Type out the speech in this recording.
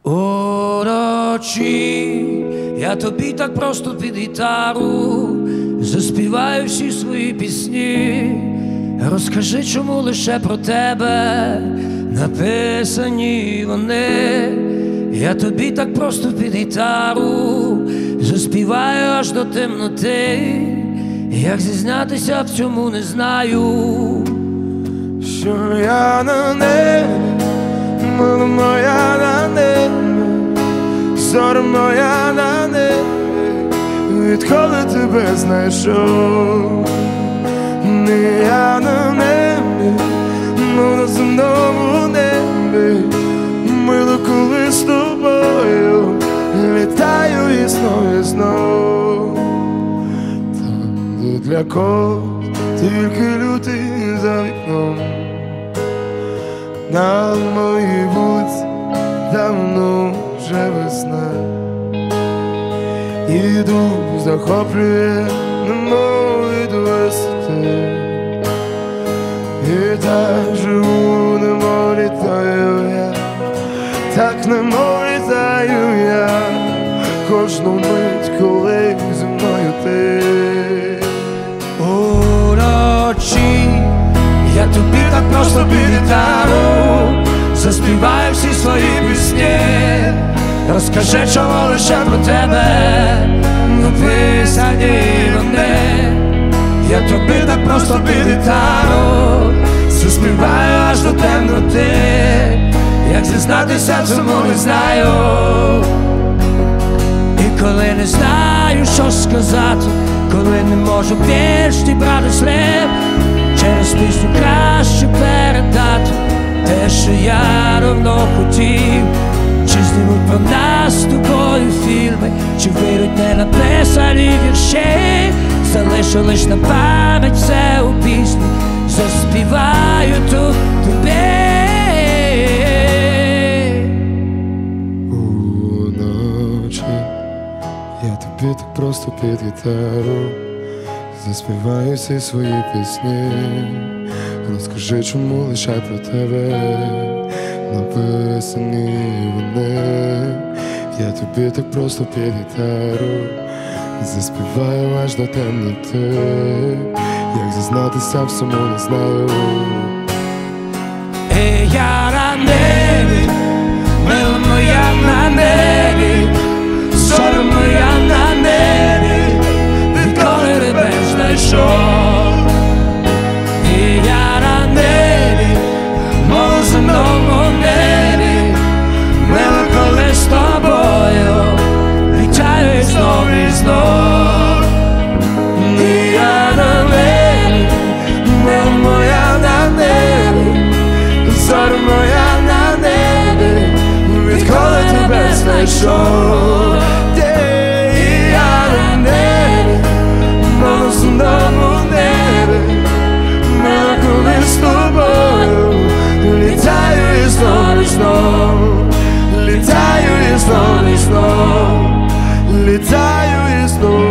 Уночі я тобі так просто під гітару заспіваю всі свої пісні. Розкажи, чому лише про тебе написані вони. Я тобі так просто під гітару заспіваю аж до темноти. Як зізнатися в цьому не знаю. Що я на небі, мила моя на небі, зоря моя на небі, відколи тебе знайшов. Не я на небі, но на земному небі, мило, коли з тобою літаю і знов і знов. Там, де для когось тільки лютий за вікном, на моїй вулиці давно вже весна. І дух захоплює, немов від висоти. І так живу, немов літаю я, так немов літаю я, кожну мить, коли зі мною ти. Уночі я тобі так просто під гітару заспіваю всі свої пісні. Розкажи, чому лише про тебе написані вони. Я тобі так просто під гітару заспіваю аж до темноти. Як зізнатися в цьому не знаю. І коли не знаю, що сказати, коли не можу більш дібрати слів, через пісню краще передати те, що я давно хотів. Чи знімуть про нас з тобою фільми, чи вийдуть не написані вірші. Залишу лиш на пам'ять все у пісні, заспіваю тут тобі. Уночі я тобі так просто під гітару заспіваю всі свої пісні. Розкажи, чому лише про тебе написані вони. Я тобі так просто під гітару заспіваю аж до темноти. Як зізнатися в цьому не знаю. І я на небі, мила моя на небі, зоря моя на небі, відколи тебе знайшов. І я на небі, мов земному небі, мила, коли з тобою літаю і знов і знов. І я на небі, мила моя на небі, зоря моя на небі, відколи тебе знайшов. І я на небі, мов земному небі, мила, коли з тобою літаю і знов і знов, літаю і знов і знов, літаю і знов.